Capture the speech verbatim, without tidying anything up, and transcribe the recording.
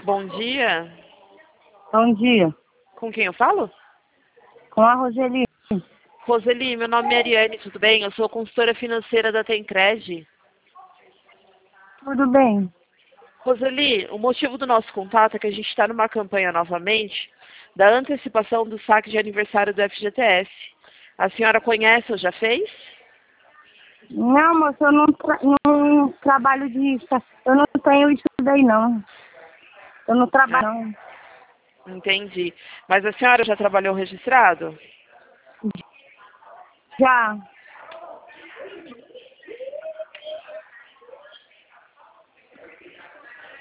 Bom dia. Bom dia. Com quem eu falo? Com a Roseli. Roseli, meu nome é Ariane, tudo bem? Eu sou consultora financeira da Tencred. Tudo bem? Roseli, o motivo do nosso contato é que a gente está numa campanha novamente da antecipação do saque de aniversário do F G T S. A senhora conhece ou já fez? Não, moça, eu não, tra não trabalho de... Eu não tenho isso daí, não. Eu não trabalho, não. Entendi. Mas a senhora já trabalhou registrado? Já.